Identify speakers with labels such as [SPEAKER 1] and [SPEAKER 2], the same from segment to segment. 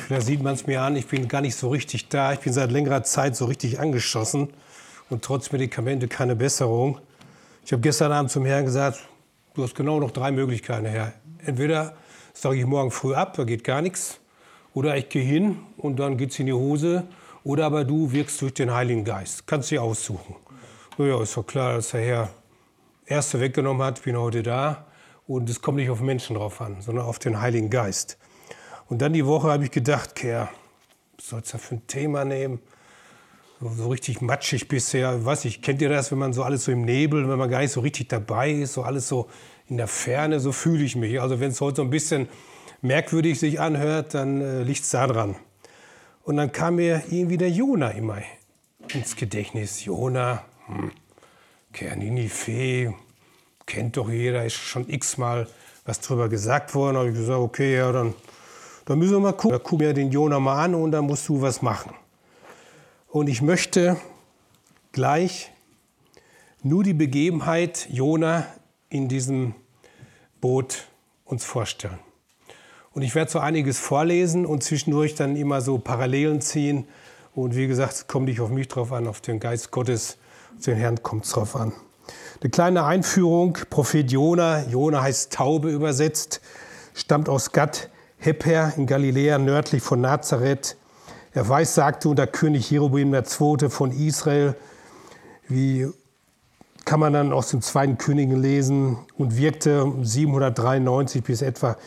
[SPEAKER 1] Vielleicht sieht man es mir an, ich bin gar nicht so richtig da. Ich bin seit längerer Zeit so richtig angeschossen und trotz Medikamente keine Besserung. Ich habe gestern Abend zum Herrn gesagt, du hast genau noch 3 Möglichkeiten, Herr. Entweder sage ich morgen früh ab, da geht gar nichts, oder ich gehe hin und dann geht's in die Hose, oder aber du wirkst durch den Heiligen Geist. Kannst du dir aussuchen. Naja, ist doch klar, dass der Herr Erste weggenommen hat, ich bin heute da. Und es kommt nicht auf Menschen drauf an, sondern auf den Heiligen Geist. Und dann die Woche habe ich gedacht, Kerr, was sollst du da für ein Thema nehmen? So richtig matschig bisher. Weiß ich, kennt ihr das, wenn man so alles so im Nebel, wenn man gar nicht so richtig dabei ist, so alles so in der Ferne, so fühle ich mich. Also wenn es heute so ein bisschen merkwürdig sich anhört, dann liegt es da dran. Und dann kam mir irgendwie der Jona immer ins Gedächtnis. Jona, Kerr, Ninive, kennt doch jeder, ist schon x-mal was drüber gesagt worden. Da habe ich gesagt, okay, ja, dann müssen wir mal gucken. Da gucken wir den Jona mal an und dann musst du was machen. Und ich möchte gleich nur die Begebenheit Jona in diesem Boot uns vorstellen. Und ich werde so einiges vorlesen und zwischendurch dann immer so Parallelen ziehen. Und wie gesagt, es kommt nicht auf mich drauf an, auf den Geist Gottes, auf den Herrn kommt es drauf an. Eine kleine Einführung, Prophet Jona, Jona heißt Taube übersetzt, stammt aus Gad Hepher in Galiläa, nördlich von Nazareth. Er weissagte unter König Jeroboam II. Von Israel, wie kann man dann aus dem 2. Königen lesen, und wirkte 793 bis etwa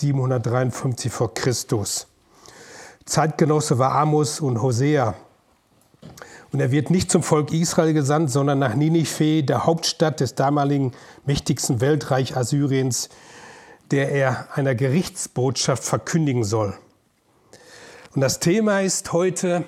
[SPEAKER 1] 753 vor Christus. Zeitgenosse war Amos und Hosea. Und er wird nicht zum Volk Israel gesandt, sondern nach Ninive, der Hauptstadt des damaligen mächtigsten Weltreich Assyriens, der er einer Gerichtsbotschaft verkündigen soll. Und das Thema ist heute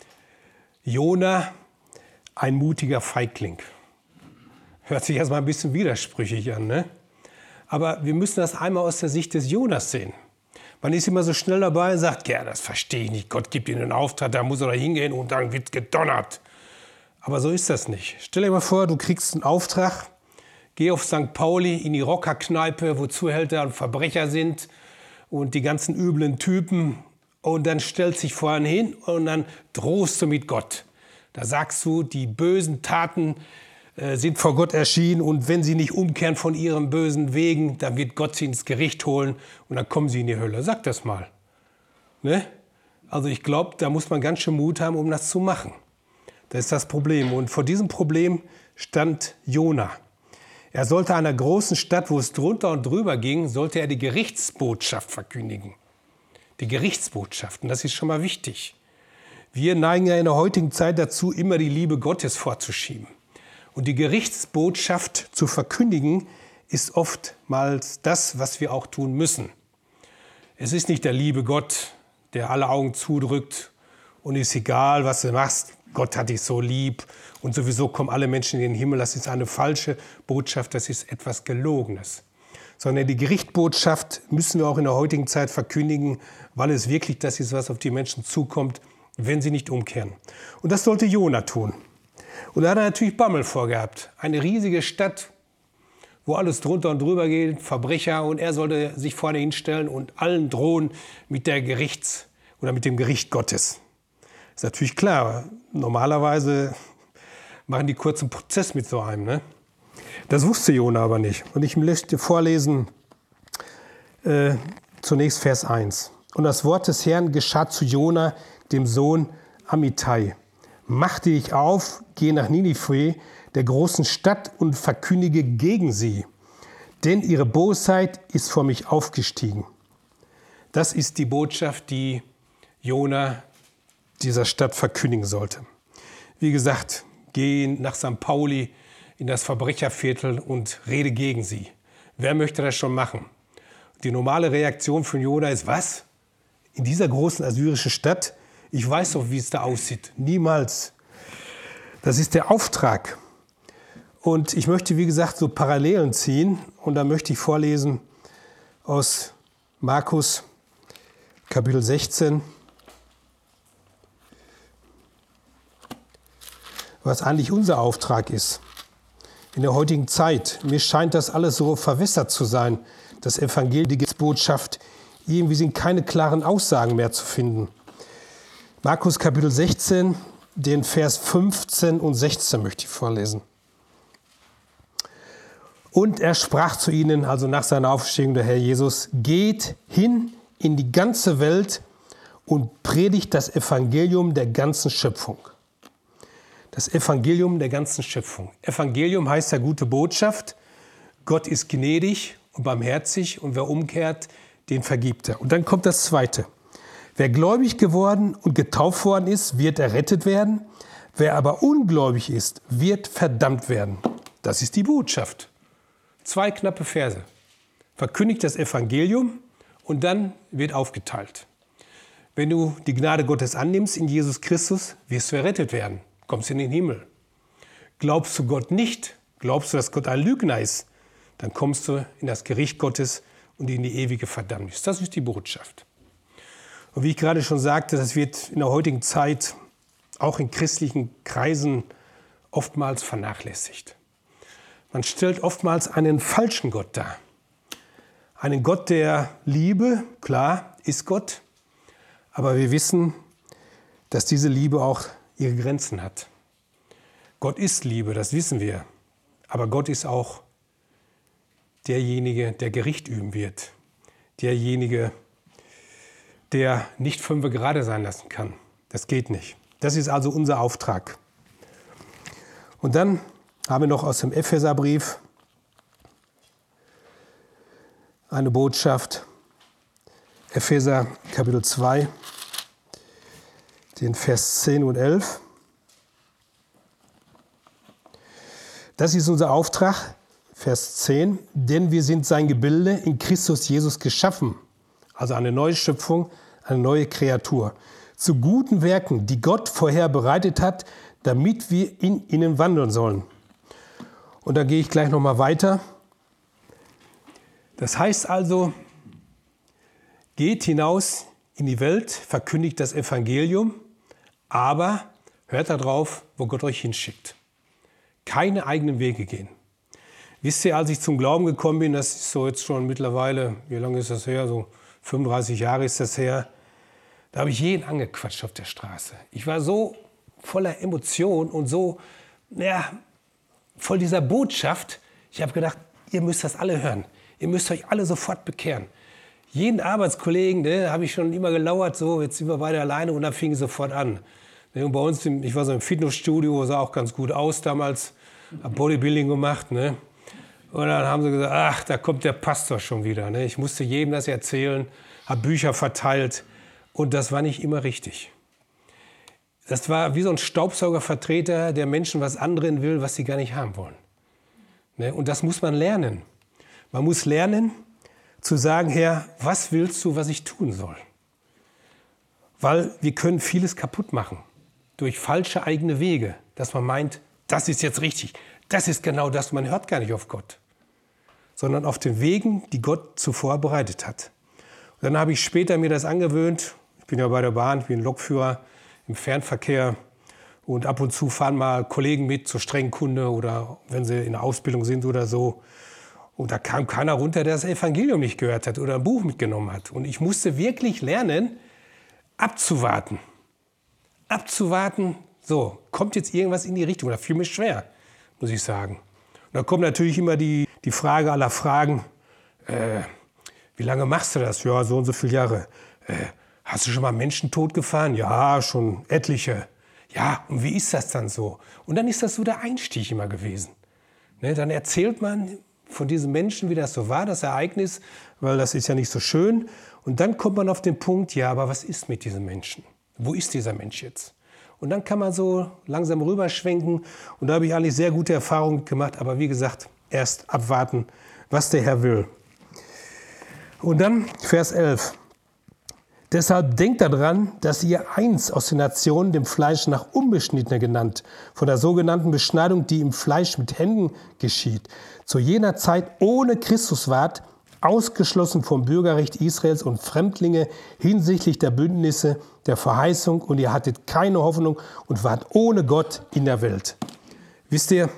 [SPEAKER 1] Jona, ein mutiger Feigling. Hört sich erstmal ein bisschen widersprüchlich an, ne? Aber wir müssen das einmal aus der Sicht des Jonas sehen. Man ist immer so schnell dabei und sagt, ja, das verstehe ich nicht. Gott gibt ihm einen Auftrag, da muss er da hingehen und dann wird gedonnert. Aber so ist das nicht. Stell dir mal vor, du kriegst einen Auftrag, geh auf St. Pauli in die Rockerkneipe, wo Zuhälter und Verbrecher sind und die ganzen üblen Typen. Und dann stellst dich vorhin hin und dann drohst du mit Gott. Da sagst du, die bösen Taten sind vor Gott erschienen und wenn sie nicht umkehren von ihren bösen Wegen, dann wird Gott sie ins Gericht holen und dann kommen sie in die Hölle. Sag das mal. Ne? Also ich glaube, da muss man ganz schön Mut haben, um das zu machen. Das ist das Problem. Und vor diesem Problem stand Jona. Er sollte einer großen Stadt, wo es drunter und drüber ging, sollte er die Gerichtsbotschaft verkündigen. Die Gerichtsbotschaft. Und das ist schon mal wichtig. Wir neigen ja in der heutigen Zeit dazu, immer die Liebe Gottes vorzuschieben. Und die Gerichtsbotschaft zu verkündigen, ist oftmals das, was wir auch tun müssen. Es ist nicht der liebe Gott, der alle Augen zudrückt und ist egal, was du machst. Gott hat dich so lieb und sowieso kommen alle Menschen in den Himmel. Das ist eine falsche Botschaft, das ist etwas Gelogenes. Sondern die Gerichtsbotschaft müssen wir auch in der heutigen Zeit verkündigen, weil es wirklich das ist, was auf die Menschen zukommt, wenn sie nicht umkehren. Und das sollte Jona tun. Und da hat er natürlich Bammel vorgehabt. Eine riesige Stadt, wo alles drunter und drüber geht, Verbrecher. Und er sollte sich vorne hinstellen und allen drohen mit der mit dem Gericht Gottes. Ist natürlich klar, normalerweise machen die kurzen Prozess mit so einem. Ne? Das wusste Jona aber nicht. Und ich möchte vorlesen, zunächst Vers 1. Und das Wort des Herrn geschah zu Jona, dem Sohn Amittai. Mach dich auf, geh nach Ninive, der großen Stadt, und verkündige gegen sie. Denn ihre Bosheit ist vor mich aufgestiegen. Das ist die Botschaft, die Jona dieser Stadt verkündigen sollte. Wie gesagt, geh nach St. Pauli in das Verbrecherviertel und rede gegen sie. Wer möchte das schon machen? Die normale Reaktion von Jona ist, was? In dieser großen assyrischen Stadt? Ich weiß doch, wie es da aussieht. Niemals. Das ist der Auftrag. Und ich möchte, wie gesagt, so Parallelen ziehen. Und da möchte ich vorlesen aus Markus Kapitel 16, was eigentlich unser Auftrag ist. In der heutigen Zeit, mir scheint das alles so verwässert zu sein, das Evangelium, die Botschaft Irgendwie sind keine klaren Aussagen mehr zu finden. Markus Kapitel 16, den Vers 15 und 16 möchte ich vorlesen. Und er sprach zu ihnen, also nach seiner Auferstehung der Herr Jesus, geht hin in die ganze Welt und predigt das Evangelium der ganzen Schöpfung. Das Evangelium der ganzen Schöpfung. Evangelium heißt ja gute Botschaft. Gott ist gnädig und barmherzig und wer umkehrt, den vergibt er. Und dann kommt das Zweite. Wer gläubig geworden und getauft worden ist, wird errettet werden. Wer aber ungläubig ist, wird verdammt werden. Das ist die Botschaft. 2 knappe Verse. Verkündigt das Evangelium und dann wird aufgeteilt. Wenn du die Gnade Gottes annimmst in Jesus Christus, wirst du errettet werden. Kommst in den Himmel. Glaubst du Gott nicht, glaubst du, dass Gott ein Lügner ist, dann kommst du in das Gericht Gottes und in die ewige Verdammnis. Das ist die Botschaft. Und wie ich gerade schon sagte, das wird in der heutigen Zeit auch in christlichen Kreisen oftmals vernachlässigt. Man stellt oftmals einen falschen Gott dar. Einen Gott der Liebe, klar, ist Gott. Aber wir wissen, dass diese Liebe auch ihre Grenzen hat. Gott ist Liebe, das wissen wir. Aber Gott ist auch derjenige, der Gericht üben wird. Derjenige, der nicht 5 gerade sein lassen kann. Das geht nicht. Das ist also unser Auftrag. Und dann haben wir noch aus dem Epheserbrief eine Botschaft. Epheser Kapitel 2, den Vers 10 und 11. Das ist unser Auftrag, Vers 10. Denn wir sind sein Gebilde in Christus Jesus geschaffen. Also eine neue Schöpfung, eine neue Kreatur. Zu guten Werken, die Gott vorher bereitet hat, damit wir in ihnen wandeln sollen. Und da gehe ich gleich nochmal weiter. Das heißt also, geht hinaus in die Welt, verkündigt das Evangelium, aber hört darauf, wo Gott euch hinschickt. Keine eigenen Wege gehen. Wisst ihr, als ich zum Glauben gekommen bin, das ist so jetzt schon mittlerweile, wie lange ist das her? So 35 Jahre ist das her. Da habe ich jeden angequatscht auf der Straße. Ich war so voller Emotion und so, voll dieser Botschaft. Ich habe gedacht, ihr müsst das alle hören. Ihr müsst euch alle sofort bekehren. Jeden Arbeitskollegen, habe ich schon immer gelauert, so, jetzt sind wir beide alleine und dann fing es sofort an. Und bei uns, ich war so im Fitnessstudio, sah auch ganz gut aus damals, habe Bodybuilding gemacht. Ne? Und dann haben sie gesagt, ach, da kommt der Pastor schon wieder. Ne? Ich musste jedem das erzählen, habe Bücher verteilt und das war nicht immer richtig. Das war wie so ein Staubsaugervertreter, der Menschen was anderen will, was sie gar nicht haben wollen. Ne? Und das muss man lernen. Man muss lernen zu sagen, Herr, was willst du, was ich tun soll? Weil wir können vieles kaputt machen durch falsche eigene Wege, dass man meint, das ist jetzt richtig, das ist genau das. Man hört gar nicht auf Gott, sondern auf den Wegen, die Gott zuvor bereitet hat. Und dann habe ich später mir das angewöhnt. Ich bin ja bei der Bahn, ich bin Lokführer im Fernverkehr und ab und zu fahren mal Kollegen mit zur Strengkunde oder wenn sie in der Ausbildung sind oder so. Und da kam keiner runter, der das Evangelium nicht gehört hat oder ein Buch mitgenommen hat. Und ich musste wirklich lernen, abzuwarten. Abzuwarten, so, kommt jetzt irgendwas in die Richtung. Das fiel mir schwer, muss ich sagen. Und da kommt natürlich immer die Frage aller Fragen, wie lange machst du das? Ja, so und so viele Jahre. Hast du schon mal Menschen totgefahren? Ja, schon etliche. Ja, und wie ist das dann so? Und dann ist das so der Einstieg immer gewesen. Ne, dann erzählt man von diesen Menschen, wie das so war, das Ereignis, weil das ist ja nicht so schön. Und dann kommt man auf den Punkt, ja, aber was ist mit diesem Menschen? Wo ist dieser Mensch jetzt? Und dann kann man so langsam rüberschwenken. Und da habe ich eigentlich sehr gute Erfahrungen gemacht. Aber wie gesagt, erst abwarten, was der Herr will. Und dann Vers 11. Deshalb denkt daran, dass ihr eins aus den Nationen dem Fleisch nach Unbeschnittene genannt, von der sogenannten Beschneidung, die im Fleisch mit Händen geschieht, zu jener Zeit ohne Christus wart, ausgeschlossen vom Bürgerrecht Israels und Fremdlinge hinsichtlich der Bündnisse, der Verheißung, und ihr hattet keine Hoffnung und wart ohne Gott in der Welt. Wisst ihr,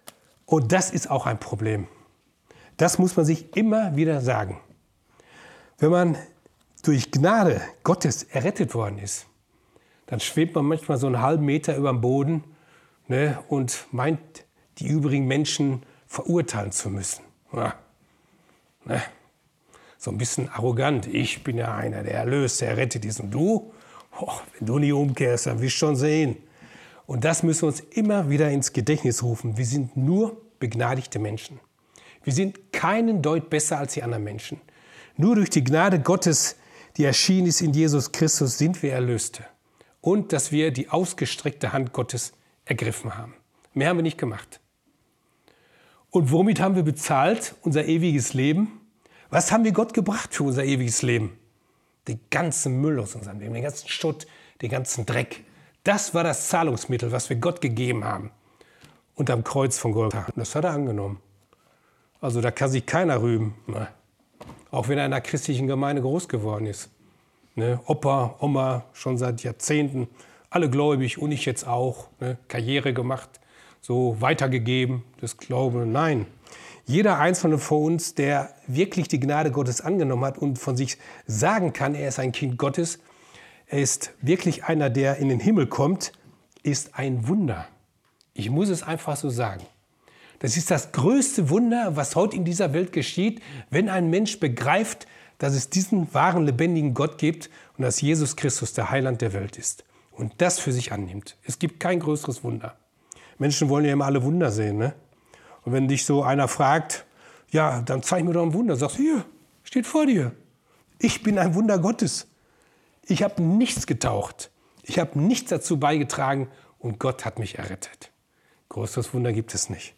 [SPEAKER 1] und das ist auch ein Problem. Das muss man sich immer wieder sagen. Wenn man durch Gnade Gottes errettet worden ist, dann schwebt man manchmal so einen halben Meter über dem Boden, ne, und meint, die übrigen Menschen verurteilen zu müssen. Ja, ne, so ein bisschen arrogant. Ich bin ja einer, der erlöst, der errettet ist. Und du, wenn du nicht umkehrst, dann wirst du schon sehen. Und das müssen wir uns immer wieder ins Gedächtnis rufen. Wir sind nur begnadigte Menschen. Wir sind keinen Deut besser als die anderen Menschen. Nur durch die Gnade Gottes, die erschienen ist in Jesus Christus, sind wir Erlöste. Und dass wir die ausgestreckte Hand Gottes ergriffen haben. Mehr haben wir nicht gemacht. Und womit haben wir bezahlt unser ewiges Leben? Was haben wir Gott gebracht für unser ewiges Leben? Den ganzen Müll aus unserem Leben, den ganzen Schutt, den ganzen Dreck. Das war das Zahlungsmittel, was wir Gott gegeben haben. Unterm Kreuz von Golgatha. Das hat er angenommen. Also da kann sich keiner rühmen. Ne? Auch wenn er in einer christlichen Gemeinde groß geworden ist. Ne? Opa, Oma, schon seit Jahrzehnten, alle gläubig und ich jetzt auch. Ne? Karriere gemacht, so weitergegeben, das Glauben. Nein, jeder Einzelne von uns, der wirklich die Gnade Gottes angenommen hat und von sich sagen kann, er ist ein Kind Gottes, er ist wirklich einer, der in den Himmel kommt, ist ein Wunder. Ich muss es einfach so sagen. Das ist das größte Wunder, was heute in dieser Welt geschieht, wenn ein Mensch begreift, dass es diesen wahren, lebendigen Gott gibt und dass Jesus Christus der Heiland der Welt ist. Und das für sich annimmt. Es gibt kein größeres Wunder. Menschen wollen ja immer alle Wunder sehen, ne? Und wenn dich so einer fragt, ja, dann zeig mir doch ein Wunder. Sagst du, hier, steht vor dir. Ich bin ein Wunder Gottes. Ich habe nichts getaucht. Ich habe nichts dazu beigetragen und Gott hat mich errettet. Größeres Wunder gibt es nicht.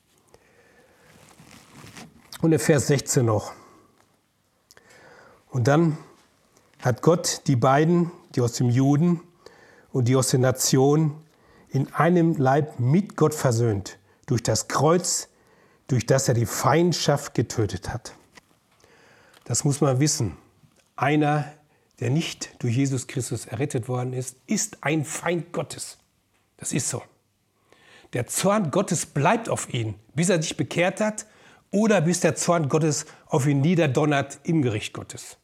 [SPEAKER 1] Und in Vers 16 noch. Und dann hat Gott die beiden, die aus dem Juden und die aus der Nation, in einem Leib mit Gott versöhnt. Durch das Kreuz, durch das er die Feindschaft getötet hat. Das muss man wissen. Einer, der nicht durch Jesus Christus errettet worden ist, ist ein Feind Gottes. Das ist so. Der Zorn Gottes bleibt auf ihn, bis er sich bekehrt hat oder bis der Zorn Gottes auf ihn niederdonnert im Gericht Gottes.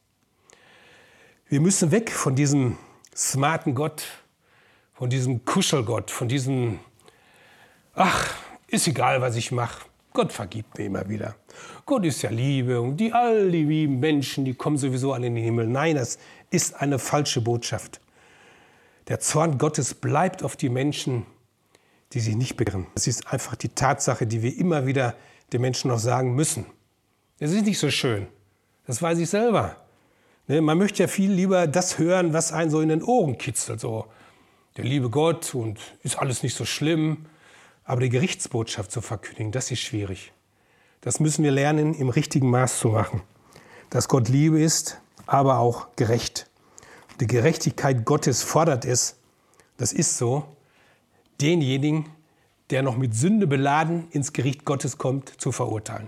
[SPEAKER 1] Wir müssen weg von diesem smarten Gott, von diesem Kuschelgott, von diesem, ach, ist egal, was ich mache. Gott vergibt mir immer wieder. Gott ist ja Liebe und all die lieben Menschen, die kommen sowieso alle in den Himmel. Nein, das ist eine falsche Botschaft. Der Zorn Gottes bleibt auf die Menschen, die sich nicht bekehren. Das ist einfach die Tatsache, die wir immer wieder den Menschen noch sagen müssen. Das ist nicht so schön. Das weiß ich selber. Man möchte ja viel lieber das hören, was einen so in den Ohren kitzelt. So, der liebe Gott und ist alles nicht so schlimm. Aber die Gerichtsbotschaft zu verkündigen, das ist schwierig. Das müssen wir lernen, im richtigen Maß zu machen. Dass Gott Liebe ist, aber auch gerecht. Die Gerechtigkeit Gottes fordert es, das ist so, denjenigen, der noch mit Sünde beladen ins Gericht Gottes kommt, zu verurteilen.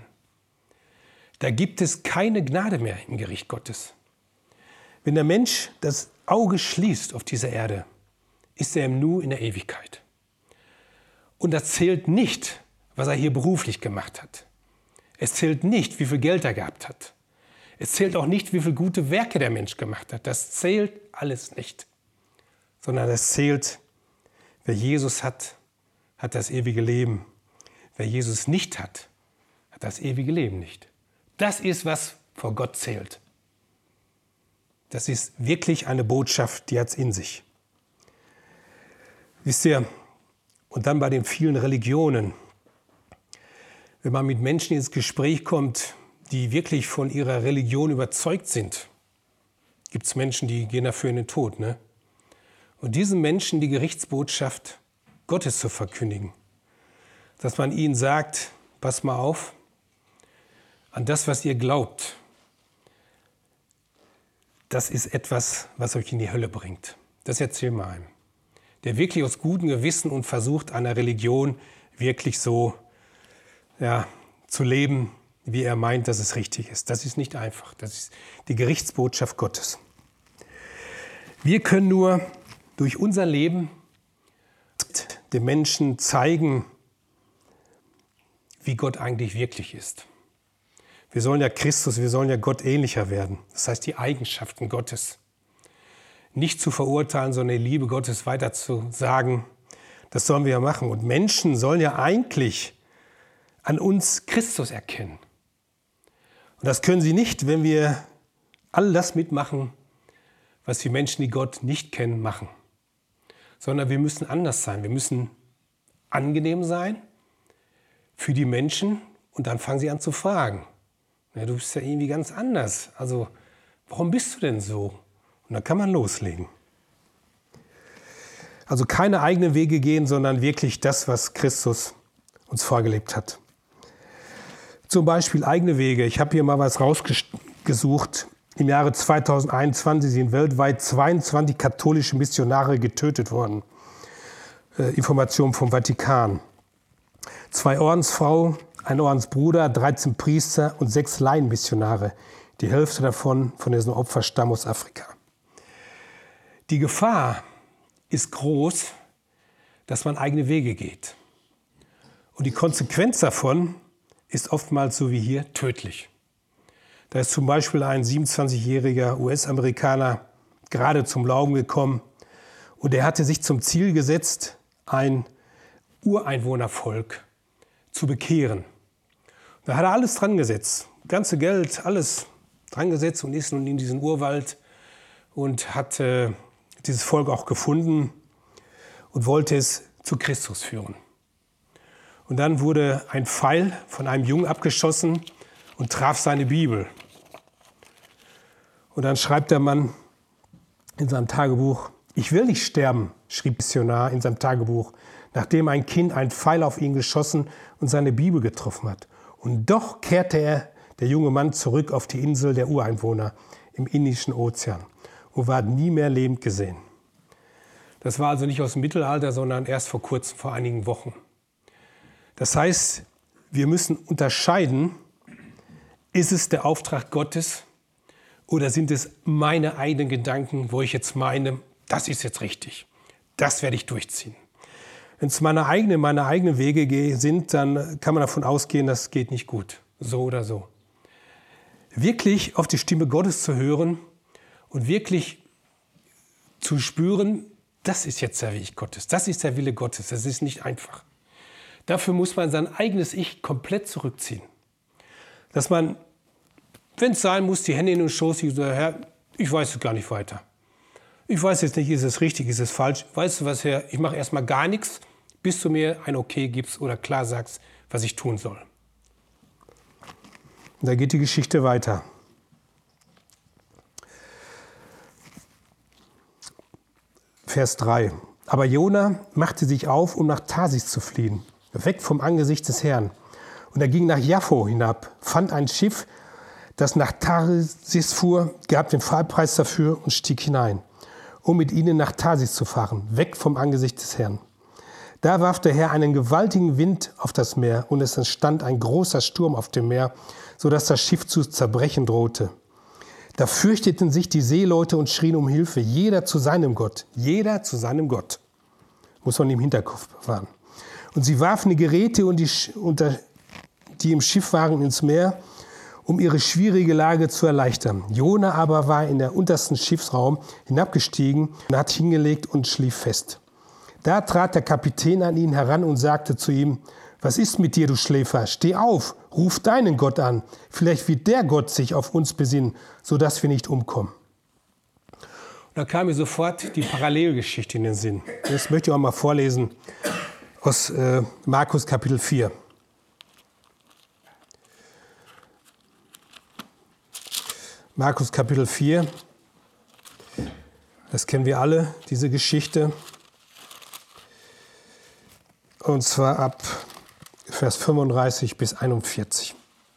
[SPEAKER 1] Da gibt es keine Gnade mehr im Gericht Gottes. Wenn der Mensch das Auge schließt auf dieser Erde, ist er im Nu in der Ewigkeit. Und das zählt nicht, was er hier beruflich gemacht hat. Es zählt nicht, wie viel Geld er gehabt hat. Es zählt auch nicht, wie viele gute Werke der Mensch gemacht hat. Das zählt alles nicht. Sondern es zählt, wer Jesus hat, hat das ewige Leben. Wer Jesus nicht hat, hat das ewige Leben nicht. Das ist, was vor Gott zählt. Das ist wirklich eine Botschaft, die hat es in sich. Wisst ihr, und dann bei den vielen Religionen, wenn man mit Menschen ins Gespräch kommt, die wirklich von ihrer Religion überzeugt sind, gibt es Menschen, die gehen dafür in den Tod. Ne? Und diesen Menschen die Gerichtsbotschaft Gottes zu verkündigen, dass man ihnen sagt, pass mal auf, an das, was ihr glaubt, das ist etwas, was euch in die Hölle bringt. Das erzähl mal einem, der wirklich aus gutem Gewissen und versucht, einer Religion wirklich so zu leben, wie er meint, dass es richtig ist. Das ist nicht einfach. Das ist die Gerichtsbotschaft Gottes. Wir können nur durch unser Leben den Menschen zeigen, wie Gott eigentlich wirklich ist. Wir sollen ja Christus, wir sollen ja Gott ähnlicher werden. Das heißt, die Eigenschaften Gottes. Nicht zu verurteilen, sondern die Liebe Gottes weiter zu sagen, das sollen wir ja machen. Und Menschen sollen ja eigentlich an uns Christus erkennen. Und das können sie nicht, wenn wir all das mitmachen, was die Menschen, die Gott nicht kennen, machen. Sondern wir müssen anders sein. Wir müssen angenehm sein für die Menschen und dann fangen sie an zu fragen. Ja, du bist ja irgendwie ganz anders. Also, warum bist du denn so? Und dann kann man loslegen. Also keine eigenen Wege gehen, sondern wirklich das, was Christus uns vorgelebt hat. Zum Beispiel eigene Wege. Ich habe hier mal was rausgesucht. Im Jahre 2021 sind weltweit 22 katholische Missionare getötet worden. Informationen vom Vatikan. 2 Ordensfrauen, ein Ordensbruder, 13 Priester und 6 Laienmissionare. Die Hälfte davon von diesen Opfern stammen aus Afrika. Die Gefahr ist groß, dass man eigene Wege geht. Und die Konsequenz davon ist oftmals so wie hier tödlich. Da ist zum Beispiel ein 27-jähriger US-Amerikaner gerade zum Glauben gekommen und er hatte sich zum Ziel gesetzt, ein Ureinwohnervolk zu bekehren. Da hat er alles dran gesetzt, ganze Geld, alles dran gesetzt und ist nun in diesen Urwald und hat dieses Volk auch gefunden und wollte es zu Christus führen. Und dann wurde ein Pfeil von einem Jungen abgeschossen und traf seine Bibel. Und dann schreibt der Mann in seinem Tagebuch, ich will nicht sterben, schrieb Missionar in seinem Tagebuch, nachdem ein Kind einen Pfeil auf ihn geschossen und seine Bibel getroffen hat. Und doch kehrte der junge Mann zurück auf die Insel der Ureinwohner im Indischen Ozean und war nie mehr lebend gesehen. Das war also nicht aus dem Mittelalter, sondern erst vor kurzem, vor einigen Wochen. Das heißt, wir müssen unterscheiden, ist es der Auftrag Gottes oder sind es meine eigenen Gedanken, wo ich jetzt meine, das ist jetzt richtig, das werde ich durchziehen. Wenn es meine eigenen Wege sind, dann kann man davon ausgehen, das geht nicht gut, so oder so. Wirklich auf die Stimme Gottes zu hören und wirklich zu spüren, das ist jetzt der Weg Gottes, das ist der Wille Gottes, das ist nicht einfach. Dafür muss man sein eigenes Ich komplett zurückziehen. Dass man, wenn es sein muss, die Hände in den Schoß legt und sagt, Herr, ich weiß es gar nicht weiter. Ich weiß jetzt nicht, ist es richtig, ist es falsch. Weißt du was, Herr, ich mache erstmal gar nichts, bis du mir ein Okay gibst oder klar sagst, was ich tun soll. Und da geht die Geschichte weiter. Vers 3. Aber Jona machte sich auf, um nach Tarsis zu fliehen, weg vom Angesicht des Herrn. Und er ging nach Jaffo hinab, fand ein Schiff, das nach Tarsis fuhr, gab den Fahrpreis dafür und stieg hinein, um mit ihnen nach Tarsis zu fahren, weg vom Angesicht des Herrn. Da warf der Herr einen gewaltigen Wind auf das Meer und es entstand ein großer Sturm auf dem Meer, sodass das Schiff zu zerbrechen drohte. Da fürchteten sich die Seeleute und schrien um Hilfe, jeder zu seinem Gott, jeder zu seinem Gott. Muss man im Hinterkopf bewahren. Und sie warfen die Geräte, die im Schiff waren, ins Meer, um ihre schwierige Lage zu erleichtern. Jona aber war in der untersten Schiffsraum hinabgestiegen und hat hingelegt und schlief fest. Da trat der Kapitän an ihn heran und sagte zu ihm, was ist mit dir, du Schläfer? Steh auf, ruf deinen Gott an. Vielleicht wird der Gott sich auf uns besinnen, sodass wir nicht umkommen. Und da kam mir sofort die Parallelgeschichte in den Sinn. Das möchte ich auch mal vorlesen aus Markus Kapitel 4. Markus Kapitel 4, das kennen wir alle, diese Geschichte. Und zwar ab Vers 35 bis 41.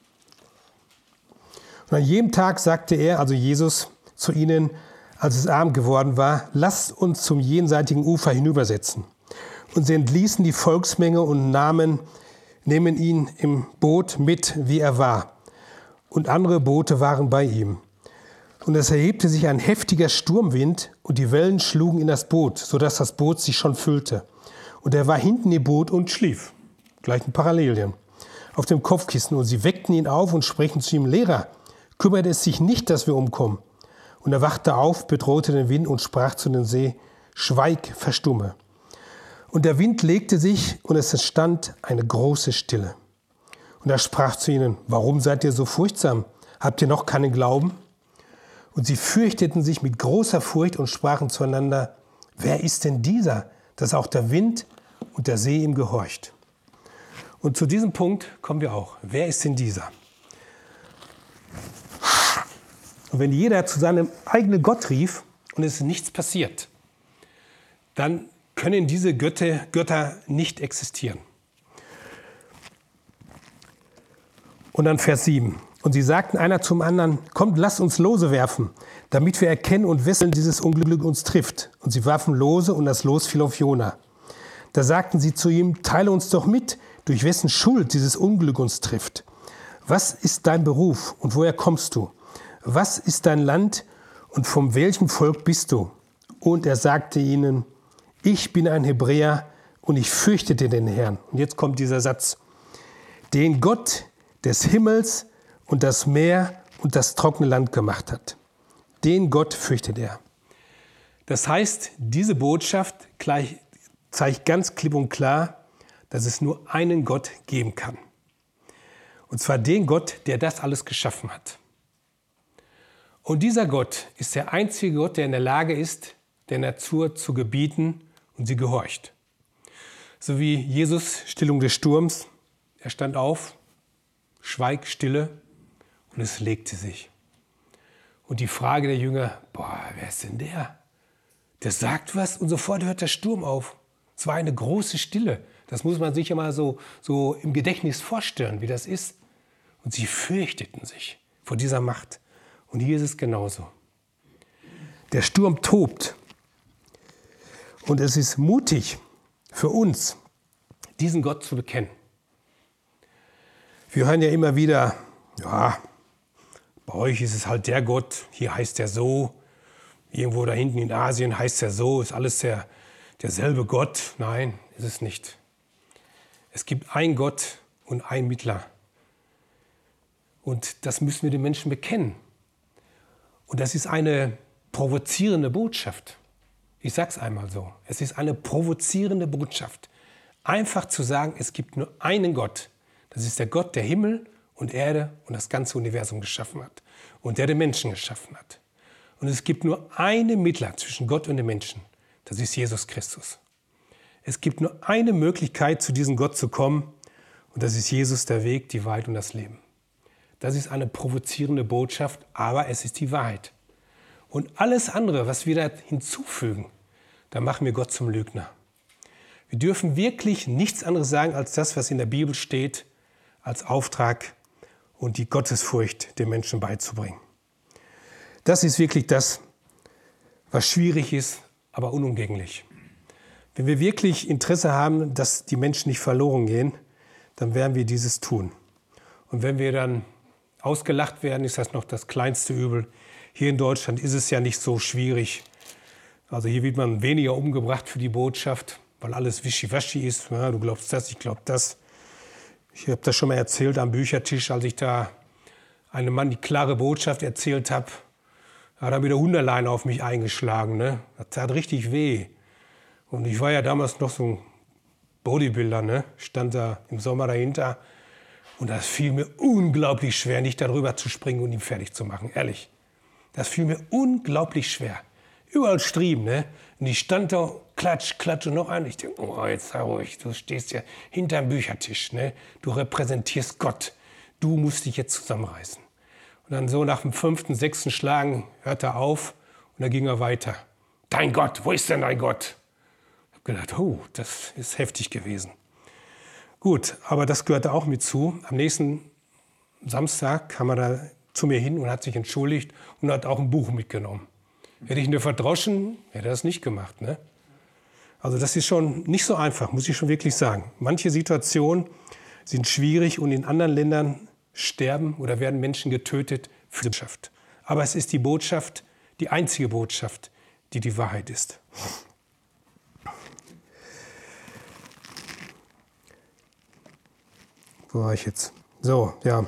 [SPEAKER 1] Und an jedem Tag sagte er, also Jesus, zu ihnen, als es Abend geworden war, lasst uns zum jenseitigen Ufer hinübersetzen. Und sie entließen die Volksmenge und nehmen ihn im Boot mit, wie er war. Und andere Boote waren bei ihm. Und es erhebte sich ein heftiger Sturmwind und die Wellen schlugen in das Boot, sodass das Boot sich schon füllte. Und er war hinten im Boot und schlief. Gleichen Parallelien. auf dem Kopfkissen. Und sie weckten ihn auf und sprechen zu ihm: Lehrer, kümmert es sich nicht, dass wir umkommen? Und er wachte auf, bedrohte den Wind und sprach zu dem See: Schweig, verstumme. Und der Wind legte sich, und es entstand eine große Stille. Und er sprach zu ihnen: Warum seid ihr so furchtsam? Habt ihr noch keinen Glauben? Und sie fürchteten sich mit großer Furcht und sprachen zueinander: Wer ist denn dieser, dass auch der Wind und der See ihm gehorcht? Und zu diesem Punkt kommen wir auch. Wer ist denn dieser? Und wenn jeder zu seinem eigenen Gott rief und es ist nichts passiert, dann können diese Götter nicht existieren. Und dann Vers 7. Und sie sagten einer zum anderen: Kommt, lasst uns Lose werfen, damit wir erkennen und wissen, dieses Unglück uns trifft. Und sie warfen Lose, und das Los fiel auf Jona. Da sagten sie zu ihm: Teile uns doch mit, durch wessen Schuld dieses Unglück uns trifft. Was ist dein Beruf und woher kommst du? Was ist dein Land und von welchem Volk bist du? Und er sagte ihnen: Ich bin ein Hebräer und ich fürchtete den Herrn. Und jetzt kommt dieser Satz: Den Gott des Himmels und das Meer und das trockene Land gemacht hat. Den Gott fürchtet er. Das heißt, diese Botschaft zeigt ganz klipp und klar, dass es nur einen Gott geben kann. Und zwar den Gott, der das alles geschaffen hat. Und dieser Gott ist der einzige Gott, der in der Lage ist, der Natur zu gebieten, und sie gehorcht. So wie Jesus, Stillung des Sturms: Er stand auf, schweig, Stille, und es legte sich. Und die Frage der Jünger: wer ist denn der? Der sagt was und sofort hört der Sturm auf. Es war eine große Stille. Das muss man sich ja mal so im Gedächtnis vorstellen, wie das ist. Und sie fürchteten sich vor dieser Macht. Und hier ist es genauso. Der Sturm tobt. Und es ist mutig für uns, diesen Gott zu bekennen. Wir hören ja immer wieder: Ja, bei euch ist es halt der Gott, hier heißt er so, irgendwo da hinten in Asien heißt er so, ist alles derselbe Gott. Nein, ist es nicht. Es gibt einen Gott und einen Mittler. Und das müssen wir den Menschen bekennen. Und das ist eine provozierende Botschaft. Ich sage es einmal so. Es ist eine provozierende Botschaft. Einfach zu sagen, es gibt nur einen Gott. Das ist der Gott, der Himmel und Erde und das ganze Universum geschaffen hat. Und der den Menschen geschaffen hat. Und es gibt nur einen Mittler zwischen Gott und den Menschen. Das ist Jesus Christus. Es gibt nur eine Möglichkeit, zu diesem Gott zu kommen. Und das ist Jesus, der Weg, die Wahrheit und das Leben. Das ist eine provozierende Botschaft, aber es ist die Wahrheit. Und alles andere, was wir da hinzufügen, da machen wir Gott zum Lügner. Wir dürfen wirklich nichts anderes sagen als das, was in der Bibel steht, als Auftrag und die Gottesfurcht den Menschen beizubringen. Das ist wirklich das, was schwierig ist, aber unumgänglich. Wenn wir wirklich Interesse haben, dass die Menschen nicht verloren gehen, dann werden wir dieses tun. Und wenn wir dann ausgelacht werden, ist das noch das kleinste Übel. Hier in Deutschland ist es ja nicht so schwierig. Also hier wird man weniger umgebracht für die Botschaft, weil alles wischiwaschi ist. Ja, du glaubst das, ich glaube das. Ich habe das schon mal erzählt am Büchertisch, als ich da einem Mann die klare Botschaft erzählt habe. Hat er mit der Hunderleine auf mich eingeschlagen. Ne? Das tat richtig weh. Und ich war ja damals noch so ein Bodybuilder, ne? Stand da im Sommer dahinter. Und das fiel mir unglaublich schwer, nicht darüber zu springen und ihn fertig zu machen, ehrlich. Das fiel mir unglaublich schwer. Überall Striemen, ne? Und ich stand da, klatsch, klatsch und noch ein. Ich denke, jetzt sei ruhig, du stehst ja hinterm Büchertisch, ne? Du repräsentierst Gott. Du musst dich jetzt zusammenreißen. Und dann so nach dem 5., 6. Schlagen hört er auf und dann ging er weiter. Dein Gott, wo ist denn dein Gott? Ich habe gedacht, das ist heftig gewesen. Gut, aber das gehörte auch mit zu. Am nächsten Samstag kam er da zu mir hin und hat sich entschuldigt und hat auch ein Buch mitgenommen. Hätte ich ihn verdroschen, hätte er das nicht gemacht. Ne? Also das ist schon nicht so einfach, muss ich schon wirklich sagen. Manche Situationen sind schwierig und in anderen Ländern sterben oder werden Menschen getötet für die Botschaft. Aber es ist die Botschaft, die einzige Botschaft, die die Wahrheit ist. Wo war ich jetzt? So, ja.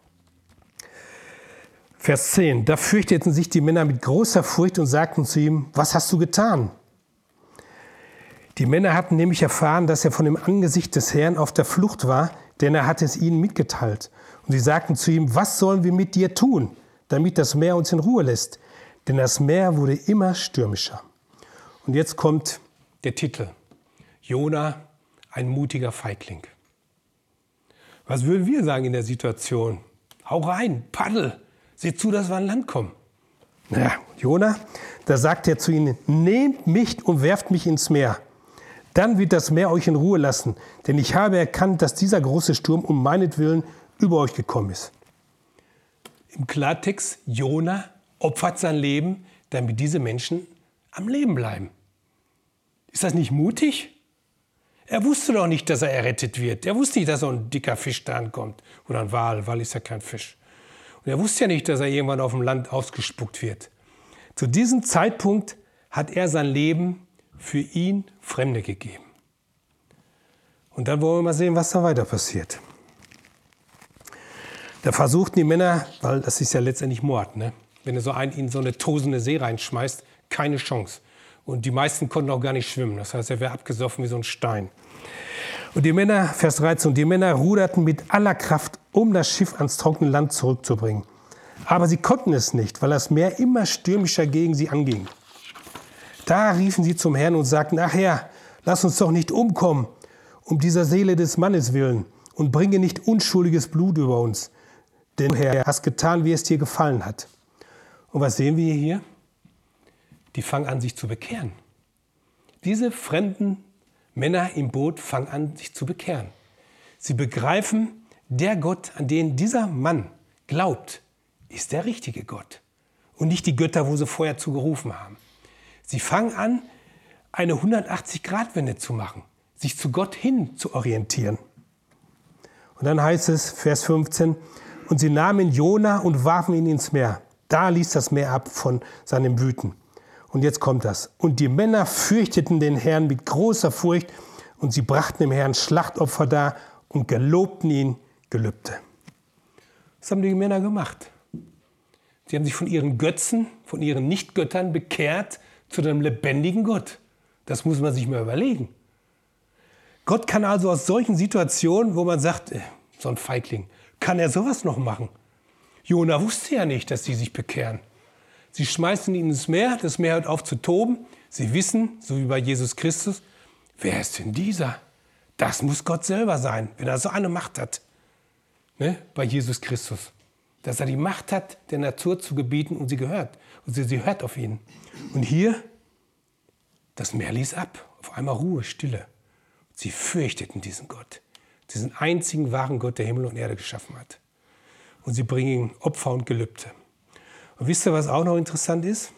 [SPEAKER 1] Vers 10. Da fürchteten sich die Männer mit großer Furcht und sagten zu ihm, was hast du getan? Die Männer hatten nämlich erfahren, dass er von dem Angesicht des Herrn auf der Flucht war, denn er hatte es ihnen mitgeteilt. Und sie sagten zu ihm, was sollen wir mit dir tun, damit das Meer uns in Ruhe lässt? Denn das Meer wurde immer stürmischer. Und jetzt kommt der Titel. Jona, ein mutiger Feigling. Was würden wir sagen in der Situation? Hau rein, paddel, sieh zu, dass wir an Land kommen. Ja, Jona, da sagt er zu ihnen, nehmt mich und werft mich ins Meer. Dann wird das Meer euch in Ruhe lassen, denn ich habe erkannt, dass dieser große Sturm um meinetwillen über euch gekommen ist. Im Klartext, Jona opfert sein Leben, damit diese Menschen am Leben bleiben. Ist das nicht mutig? Er wusste doch nicht, dass er errettet wird. Er wusste nicht, dass so ein dicker Fisch da ankommt. Oder ein Wal. Wal ist ja kein Fisch. Und er wusste ja nicht, dass er irgendwann auf dem Land ausgespuckt wird. Zu diesem Zeitpunkt hat er sein Leben für ihn Fremde gegeben. Und dann wollen wir mal sehen, was da weiter passiert. Da versuchten die Männer, weil das ist ja letztendlich Mord, ne? Wenn du so einen in so eine tosende See reinschmeißt, keine Chance. Und die meisten konnten auch gar nicht schwimmen. Das heißt, er wäre abgesoffen wie so ein Stein. Und die Männer, Vers 13, und die Männer ruderten mit aller Kraft, um das Schiff ans trockene Land zurückzubringen. Aber sie konnten es nicht, weil das Meer immer stürmischer gegen sie anging. Da riefen sie zum Herrn und sagten, ach Herr, lass uns doch nicht umkommen, um dieser Seele des Mannes willen, und bringe nicht unschuldiges Blut über uns. Denn Herr, hast getan, wie es dir gefallen hat. Und was sehen wir hier? Die fangen an, sich zu bekehren. Diese fremden Männer im Boot fangen an, sich zu bekehren. Sie begreifen, der Gott, an den dieser Mann glaubt, ist der richtige Gott. Und nicht die Götter, wo sie vorher zu gerufen haben. Sie fangen an, eine 180-Grad-Wende zu machen, sich zu Gott hin zu orientieren. Und dann heißt es, Vers 15, und sie nahmen Jona und warfen ihn ins Meer. Da ließ das Meer ab von seinem Wüten. Und jetzt kommt das. Und die Männer fürchteten den Herrn mit großer Furcht und sie brachten dem Herrn Schlachtopfer dar und gelobten ihn Gelübde. Was haben die Männer gemacht? Sie haben sich von ihren Götzen, von ihren Nichtgöttern bekehrt zu dem lebendigen Gott. Das muss man sich mal überlegen. Gott kann also aus solchen Situationen, wo man sagt, so ein Feigling, kann er sowas noch machen? Jona wusste ja nicht, dass sie sich bekehren. Sie schmeißen ihn ins Meer, das Meer hört auf zu toben. Sie wissen, so wie bei Jesus Christus, wer ist denn dieser? Das muss Gott selber sein, wenn er so eine Macht hat. Ne? Bei Jesus Christus. Dass er die Macht hat, der Natur zu gebieten und sie gehört. Und sie hört auf ihn. Und hier, das Meer ließ ab. Auf einmal Ruhe, Stille. Sie fürchteten diesen Gott. Diesen einzigen wahren Gott, der Himmel und Erde geschaffen hat. Und sie bringen ihm Opfer und Gelübde. Und wisst ihr, was auch noch interessant ist?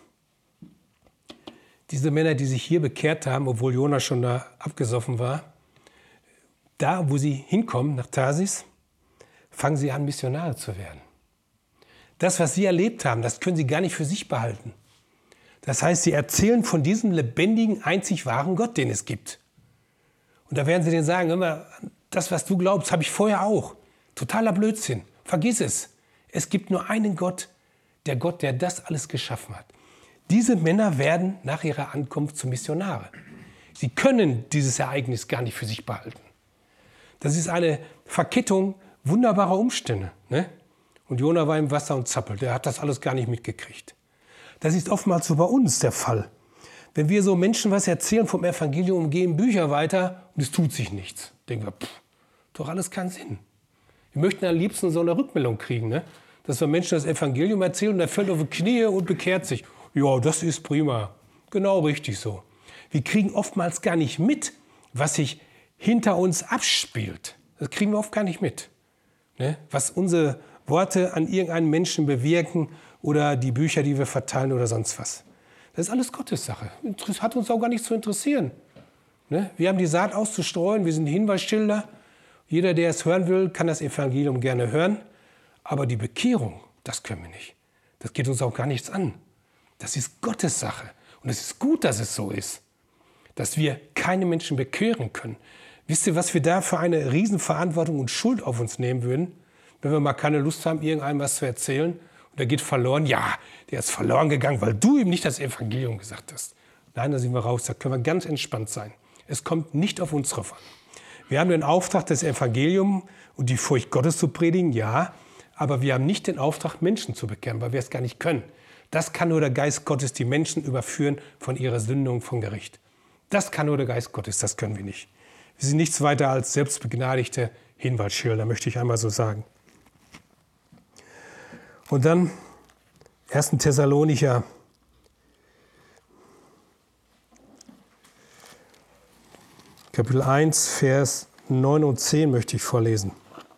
[SPEAKER 1] Diese Männer, die sich hier bekehrt haben, obwohl Jona schon da abgesoffen war, da, wo sie hinkommen, nach Tarsis, fangen sie an, Missionare zu werden. Das, was sie erlebt haben, das können sie gar nicht für sich behalten. Das heißt, sie erzählen von diesem lebendigen, einzig wahren Gott, den es gibt. Und da werden sie denen sagen, hör mal, das, was du glaubst, habe ich vorher auch. Totaler Blödsinn. Vergiss es. Es gibt nur einen Gott, der das alles geschaffen hat. Diese Männer werden nach ihrer Ankunft zu Missionare. Sie können dieses Ereignis gar nicht für sich behalten. Das ist eine Verkettung wunderbarer Umstände. Ne? Und Jona war im Wasser und zappelt. Der hat das alles gar nicht mitgekriegt. Das ist oftmals so bei uns der Fall. Wenn wir so Menschen was erzählen vom Evangelium und geben Bücher weiter und es tut sich nichts. Denken wir, doch alles keinen Sinn. Wir möchten am liebsten so eine Rückmeldung kriegen, ne? Dass wir Menschen das Evangelium erzählen und er fällt auf die Knie und bekehrt sich. Ja, das ist prima. Genau richtig so. Wir kriegen oftmals gar nicht mit, was sich hinter uns abspielt. Das kriegen wir oft gar nicht mit. Ne? Was unsere Worte an irgendeinen Menschen bewirken oder die Bücher, die wir verteilen oder sonst was. Das ist alles Gottes Sache. Das hat uns auch gar nicht zu interessieren. Ne? Wir haben die Saat auszustreuen, wir sind Hinweisschilder. Jeder, der es hören will, kann das Evangelium gerne hören. Aber die Bekehrung, das können wir nicht. Das geht uns auch gar nichts an. Das ist Gottes Sache. Und es ist gut, dass es so ist. Dass wir keine Menschen bekehren können. Wisst ihr, was wir da für eine Riesenverantwortung und Schuld auf uns nehmen würden, wenn wir mal keine Lust haben, irgendeinem was zu erzählen und der geht verloren? Ja, der ist verloren gegangen, weil du ihm nicht das Evangelium gesagt hast. Nein, da sind wir raus, da können wir ganz entspannt sein. Es kommt nicht auf uns drauf an. Wir haben den Auftrag, das Evangelium und die Furcht Gottes zu predigen, ja, aber wir haben nicht den Auftrag, Menschen zu bekehren, weil wir es gar nicht können. Das kann nur der Geist Gottes, die Menschen überführen von ihrer Sünde und von Gericht. Das kann nur der Geist Gottes, das können wir nicht. Wir sind nichts weiter als selbstbegnadigte Hinweisschilder, möchte ich einmal so sagen. Und dann 1. Thessalonicher, Kapitel 1, Vers 9 und 10 möchte ich vorlesen.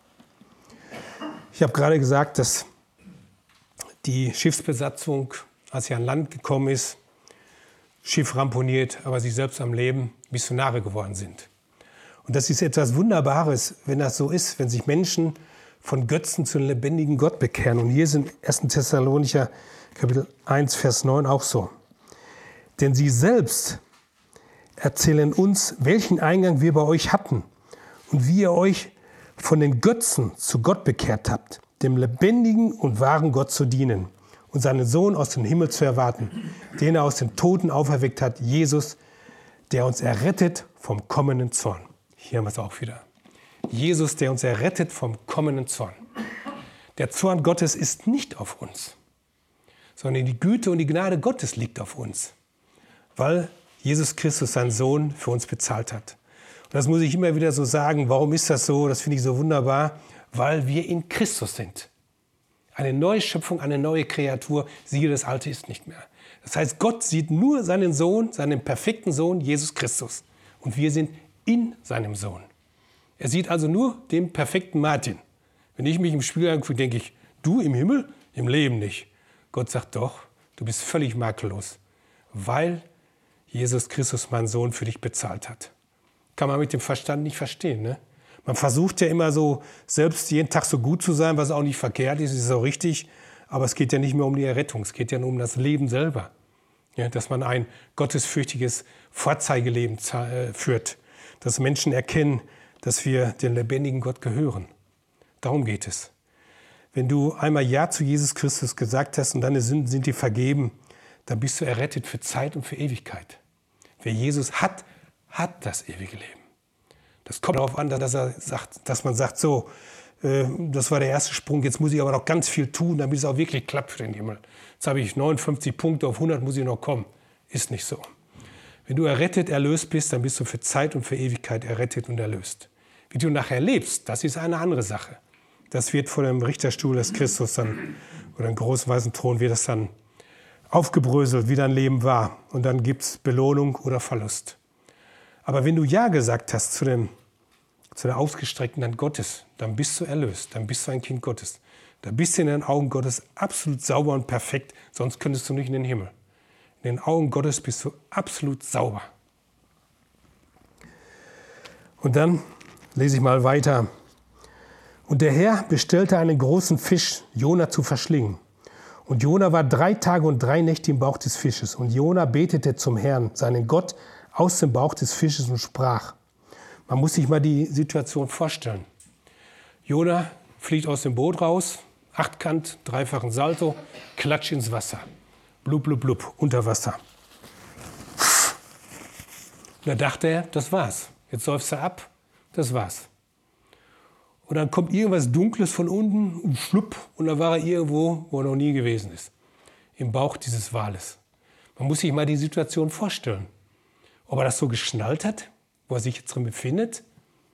[SPEAKER 1] Ich habe gerade gesagt, dass die Schiffsbesatzung, als sie an Land gekommen ist, Schiff ramponiert, aber sie selbst am Leben Missionare geworden sind. Und das ist etwas Wunderbares, wenn das so ist, wenn sich Menschen von Götzen zu einem lebendigen Gott bekehren. Und hier sind 1. Thessalonicher Kapitel 1, Vers 9 auch so. Denn sie selbst erzählen uns, welchen Eingang wir bei euch hatten und wie ihr euch von den Götzen zu Gott bekehrt habt, dem lebendigen und wahren Gott zu dienen und seinen Sohn aus dem Himmel zu erwarten, den er aus den Toten auferweckt hat, Jesus, der uns errettet vom kommenden Zorn. Hier haben wir es auch wieder. Jesus, der uns errettet vom kommenden Zorn. Der Zorn Gottes ist nicht auf uns, sondern die Güte und die Gnade Gottes liegt auf uns, weil Jesus Christus, sein Sohn, für uns bezahlt hat. Und das muss ich immer wieder so sagen. Warum ist das so? Das finde ich so wunderbar. Weil wir in Christus sind. Eine neue Schöpfung, eine neue Kreatur. Siehe, das Alte ist nicht mehr. Das heißt, Gott sieht nur seinen Sohn, seinen perfekten Sohn, Jesus Christus. Und wir sind in seinem Sohn. Er sieht also nur den perfekten Martin. Wenn ich mich im Spiegel angucke, denke ich, du im Himmel? Im Leben nicht. Gott sagt doch, du bist völlig makellos, weil Jesus Christus, mein Sohn, für dich bezahlt hat. Kann man mit dem Verstand nicht verstehen, ne? Man versucht ja immer so, selbst jeden Tag so gut zu sein, was auch nicht verkehrt ist, ist auch richtig. Aber es geht ja nicht mehr um die Errettung, es geht ja nur um das Leben selber. Ja, dass man ein gottesfürchtiges Vorzeigeleben führt. Dass Menschen erkennen, dass wir dem lebendigen Gott gehören. Darum geht es. Wenn du einmal Ja zu Jesus Christus gesagt hast und deine Sünden sind dir vergeben, dann bist du errettet für Zeit und für Ewigkeit. Wer Jesus hat, hat das ewige Leben. Das kommt darauf an, dass man sagt, so, das war der erste Sprung, jetzt muss ich aber noch ganz viel tun, damit es auch wirklich klappt für den Himmel. Jetzt habe ich 59 Punkte, auf 100 muss ich noch kommen. Ist nicht so. Wenn du errettet, erlöst bist, dann bist du für Zeit und für Ewigkeit errettet und erlöst. Wie du nachher lebst, das ist eine andere Sache. Das wird vor dem Richterstuhl des Christus dann, oder dem großen weißen Thron, wird das dann aufgebröselt, wie dein Leben war. Und dann gibt es Belohnung oder Verlust. Aber wenn du Ja gesagt hast zu der ausgestreckten Hand Gottes, dann bist du erlöst, dann bist du ein Kind Gottes. Da bist du in den Augen Gottes absolut sauber und perfekt, sonst könntest du nicht in den Himmel. In den Augen Gottes bist du absolut sauber. Und dann lese ich mal weiter. Und der Herr bestellte einen großen Fisch, Jona zu verschlingen. Und Jona war 3 Tage und 3 Nächte im Bauch des Fisches. Und Jona betete zum Herrn, seinen Gott, aus dem Bauch des Fisches und sprach. Man muss sich mal die Situation vorstellen. Jona fliegt aus dem Boot raus, achtkant, dreifachen Salto, klatscht ins Wasser. Blub, blub, blub, unter Wasser. Und da dachte er, das war's. Jetzt seufzt er ab, das war's. Und dann kommt irgendwas Dunkles von unten und schlupp, und dann war er irgendwo, wo er noch nie gewesen ist. Im Bauch dieses Wales. Man muss sich mal die Situation vorstellen. Ob er das so geschnallt hat, wo er sich jetzt drin befindet.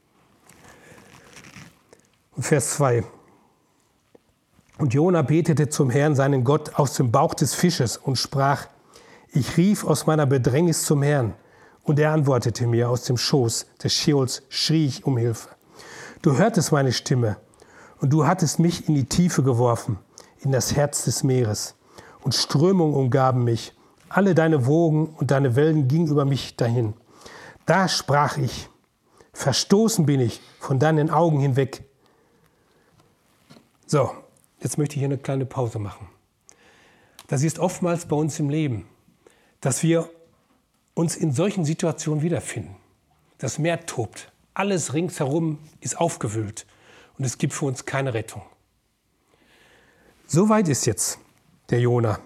[SPEAKER 1] Und Vers 2. Und Jona betete zum Herrn, seinen Gott, aus dem Bauch des Fisches und sprach, ich rief aus meiner Bedrängnis zum Herrn. Und er antwortete mir, aus dem Schoß des Scheols schrie ich um Hilfe. Du hörtest meine Stimme und du hattest mich in die Tiefe geworfen, in das Herz des Meeres. Und Strömungen umgaben mich. Alle deine Wogen und deine Wellen gingen über mich dahin. Da sprach ich, verstoßen bin ich von deinen Augen hinweg. So, jetzt möchte ich hier eine kleine Pause machen. Das ist oftmals bei uns im Leben, dass wir uns in solchen Situationen wiederfinden. Das Meer tobt, Alles ringsherum ist aufgewühlt und es gibt für uns keine Rettung. So weit ist jetzt der Jona.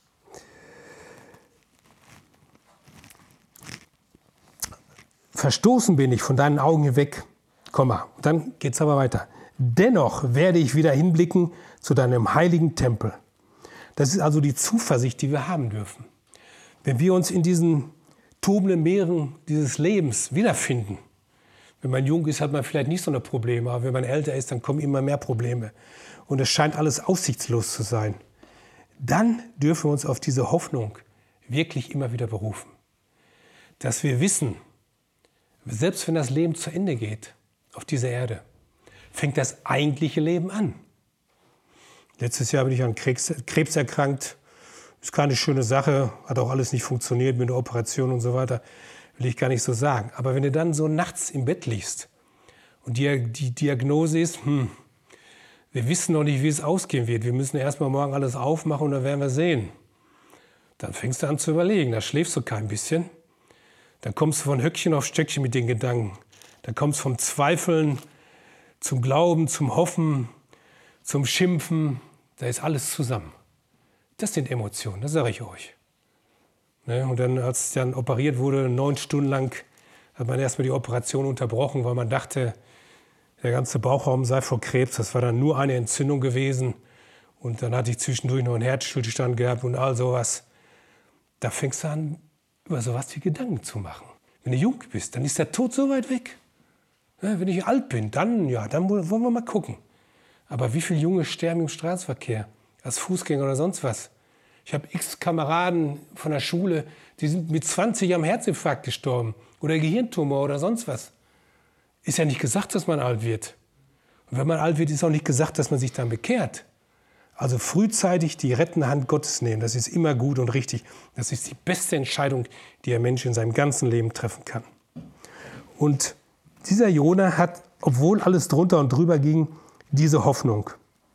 [SPEAKER 1] Verstoßen bin ich von deinen Augen hinweg, Komma. Dann geht es aber weiter. Dennoch werde ich wieder hinblicken zu deinem heiligen Tempel. Das ist also die Zuversicht, die wir haben dürfen. Wenn wir uns in diesen tobenden Meeren dieses Lebens wiederfinden, wenn man jung ist, hat man vielleicht nicht so eine Probleme, aber wenn man älter ist, dann kommen immer mehr Probleme. Und es scheint alles aussichtslos zu sein. Dann dürfen wir uns auf diese Hoffnung wirklich immer wieder berufen. Dass wir wissen, selbst wenn das Leben zu Ende geht auf dieser Erde, fängt das eigentliche Leben an. Letztes Jahr bin ich an Krebs erkrankt. Ist keine schöne Sache, hat auch alles nicht funktioniert mit der Operation und so weiter. Will ich gar nicht so sagen. Aber wenn du dann so nachts im Bett liegst und die Diagnose ist, wir wissen noch nicht, wie es ausgehen wird. Wir müssen erst mal morgen alles aufmachen und dann werden wir sehen. Dann fängst du an zu überlegen, da schläfst du kein bisschen. Dann kommst du von Höckchen auf Stöckchen mit den Gedanken. Dann kommst du vom Zweifeln zum Glauben, zum Hoffen, zum Schimpfen. Da ist alles zusammen. Das sind Emotionen, das sage ich euch. Und dann, als dann operiert wurde, 9 Stunden lang, hat man erstmal die Operation unterbrochen, weil man dachte, der ganze Bauchraum sei vor Krebs. Das war dann nur eine Entzündung gewesen. Und dann hatte ich zwischendurch noch einen Herzstillstand gehabt und all sowas. Da fängst du an, über sowas wie Gedanken zu machen. Wenn du jung bist, dann ist der Tod so weit weg. Ja, wenn ich alt bin, dann wollen wir mal gucken. Aber wie viele Junge sterben im Straßenverkehr? Als Fußgänger oder sonst was? Ich habe x Kameraden von der Schule, die sind mit 20 am Herzinfarkt gestorben. Oder Gehirntumor oder sonst was. Ist ja nicht gesagt, dass man alt wird. Und wenn man alt wird, ist auch nicht gesagt, dass man sich dann bekehrt. Also frühzeitig die rettende Hand Gottes nehmen, das ist immer gut und richtig. Das ist die beste Entscheidung, die ein Mensch in seinem ganzen Leben treffen kann. Und dieser Jona hat, obwohl alles drunter und drüber ging, diese Hoffnung.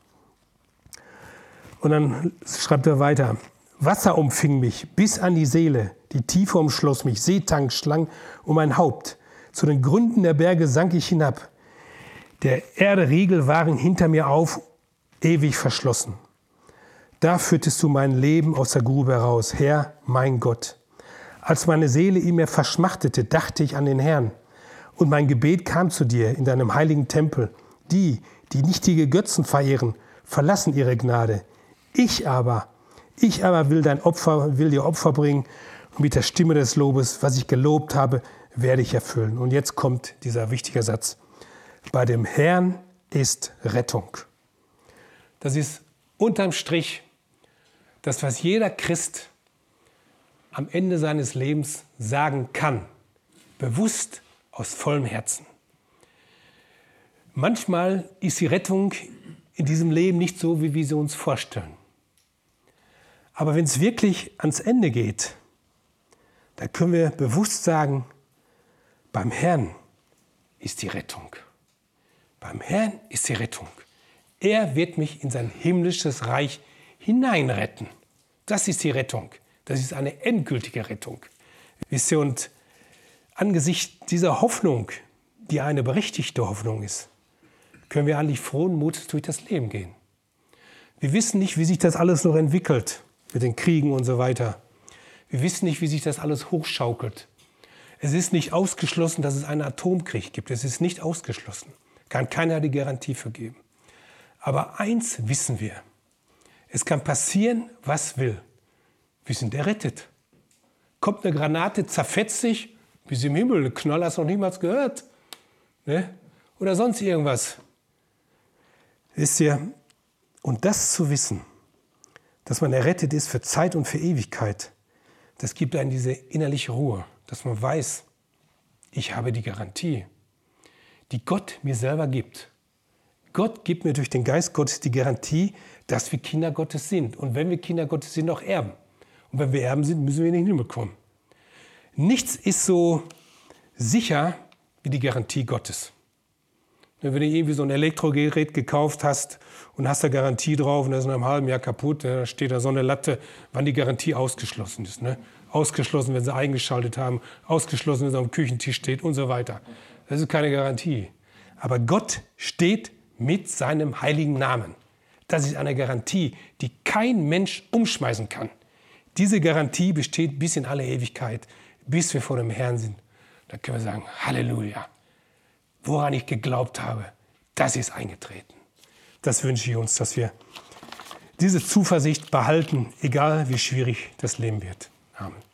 [SPEAKER 1] Und dann schreibt er weiter. Wasser umfing mich bis an die Seele, die Tiefe umschloss mich, Seetang schlang um mein Haupt. Zu den Gründen der Berge sank ich hinab. Der Erde Riegel waren hinter mir auf, ewig verschlossen. Da führtest du mein Leben aus der Grube heraus, Herr, mein Gott. Als meine Seele in mir verschmachtete, dachte ich an den Herrn. Und mein Gebet kam zu dir in deinem heiligen Tempel. Die nichtige Götzen verehren, verlassen ihre Gnade. Ich aber will dir Opfer bringen und mit der Stimme des Lobes, was ich gelobt habe, werde ich erfüllen. Und jetzt kommt dieser wichtige Satz. Bei dem Herrn ist Rettung. Das ist unterm Strich das, was jeder Christ am Ende seines Lebens sagen kann. Bewusst aus vollem Herzen. Manchmal ist die Rettung in diesem Leben nicht so, wie wir sie uns vorstellen. Aber wenn es wirklich ans Ende geht, dann können wir bewusst sagen, beim Herrn ist die Rettung. Beim Herrn ist die Rettung. Er wird mich in sein himmlisches Reich hineinretten. Das ist die Rettung. Das ist eine endgültige Rettung. Wisst ihr, und angesichts dieser Hoffnung, die eine berechtigte Hoffnung ist, können wir eigentlich frohen Mutes durch das Leben gehen. Wir wissen nicht, wie sich das alles noch entwickelt mit den Kriegen und so weiter. Wir wissen nicht, wie sich das alles hochschaukelt. Es ist nicht ausgeschlossen, dass es einen Atomkrieg gibt. Es ist nicht ausgeschlossen. Kann keiner die Garantie für geben. Aber eins wissen wir. Es kann passieren, was will. Wir sind errettet. Kommt eine Granate, zerfetzt sich, bis im Himmel, eine Knolle hast du noch niemals gehört. Ne? Oder sonst irgendwas. Wisst ihr, und das zu wissen, dass man errettet ist für Zeit und für Ewigkeit, das gibt einem diese innerliche Ruhe, dass man weiß, ich habe die Garantie, die Gott mir selber gibt. Gott gibt mir durch den Geist Gottes die Garantie, dass wir Kinder Gottes sind. Und wenn wir Kinder Gottes sind, auch Erben. Und wenn wir Erben sind, müssen wir in den Himmel kommen. Nichts ist so sicher wie die Garantie Gottes. Wenn du irgendwie so ein Elektrogerät gekauft hast und hast da Garantie drauf und das ist nach einem halben Jahr kaputt, da steht da so eine Latte, wann die Garantie ausgeschlossen ist. Ne? Ausgeschlossen, wenn sie eingeschaltet haben, ausgeschlossen, wenn sie am Küchentisch steht und so weiter. Das ist keine Garantie. Aber Gott steht mit seinem heiligen Namen. Das ist eine Garantie, die kein Mensch umschmeißen kann. Diese Garantie besteht bis in alle Ewigkeit, bis wir vor dem Herrn sind. Da können wir sagen, Halleluja. Woran ich geglaubt habe, das ist eingetreten. Das wünsche ich uns, dass wir diese Zuversicht behalten, egal wie schwierig das Leben wird. Amen.